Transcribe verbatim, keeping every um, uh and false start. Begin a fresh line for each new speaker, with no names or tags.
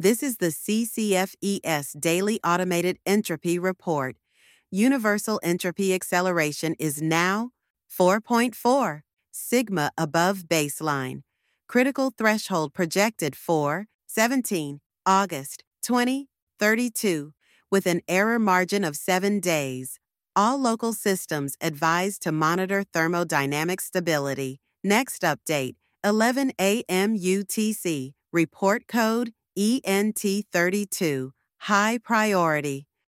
This is the C C F E S Daily Automated Entropy Report. Universal entropy acceleration is now four point four, sigma above baseline. Critical threshold projected for seventeenth August twenty thirty-two, with an error margin of seven days. All local systems advised to monitor thermodynamic stability. Next update, eleven A M U T C, report code E N T thirty-two, high priority.